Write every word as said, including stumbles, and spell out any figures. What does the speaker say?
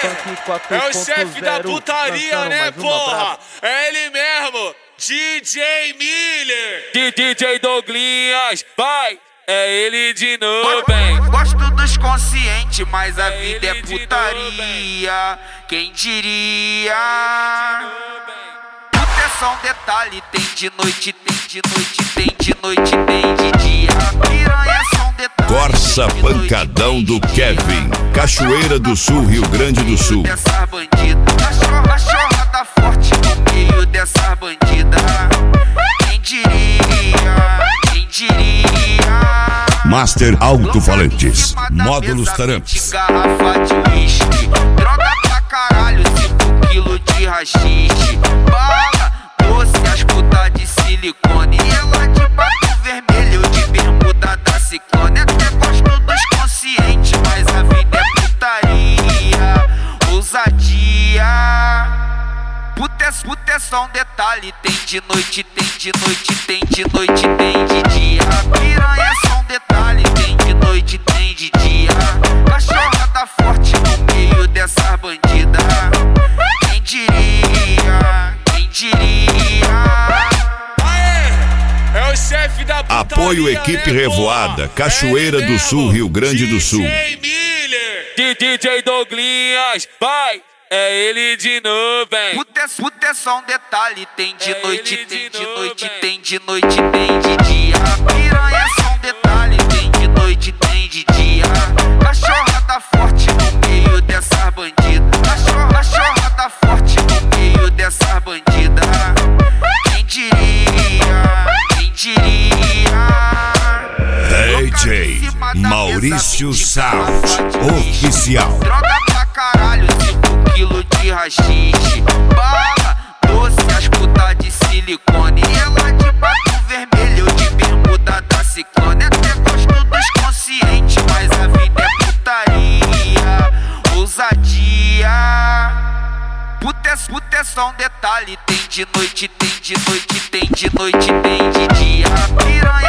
É o chefe da putaria, né, porra? É ele mesmo, D J Miller. D J Douglinhas, vai, é ele de novo, bem. Gosto dos conscientes, mas a vida é putaria. Quem diria? Puta é só um detalhe, tem de noite, tem de noite, tem de noite, tem de dia. Piranha é só um detalhe. Corsa Pancadão do Kevin, Cachoeira do Sul, Rio Grande do Sul. Dessas bandidas, cachorrada forte no meio dessas bandidas. Quem diria? Quem diria? Master Alto-Falantes, Módulos Taramps. Garrafa de uísque, droga pra caralho, cinco quilos de rachixe. Bala, doce, as putas de silicone. E ela de batom vermelho, de bermuda da Ciclone. Até gosto dos conscientes, mas a vida é putaria, ousadia. Puta é, puta é só um detalhe, tem de noite, tem de noite, tem de noite, tem de dia. Piranha é só um detalhe, tem de noite, tem de dia. Cachorrada forte no meio dessas bandidas. Quem diria? Quem diria? Aê, é o chefe da putaria. Apoio Equipe né, Revoada, porra? Cachoeira é do Sul, Rio Grande do Sul. D J Miller. D J Douglinhas, vai, é ele de novo, bem. Puta é, puta é só um detalhe, tem de É noite, ele tem de de novo, noite, bem. tem de noite, tem de dia. Piranha é só um detalhe, tem de noite, tem de dia. Cachorrada forte no meio dessas bandidas. Cachorro, cachorrada forte no meio dessas bandidas. Quem diria? Quem diria? D J Maurício Sound Oficial. Droga pra caralho, cinco quilos de rachixe. Bala, doce, as putas de silicone. E ela de batom vermelho, de bermuda da Ciclone. Até gosto dos conscientes, mas a vida é putaria, ousadia. Puta é, puta é só um detalhe, tem de noite, tem de noite, tem de noite, tem de dia. Piranha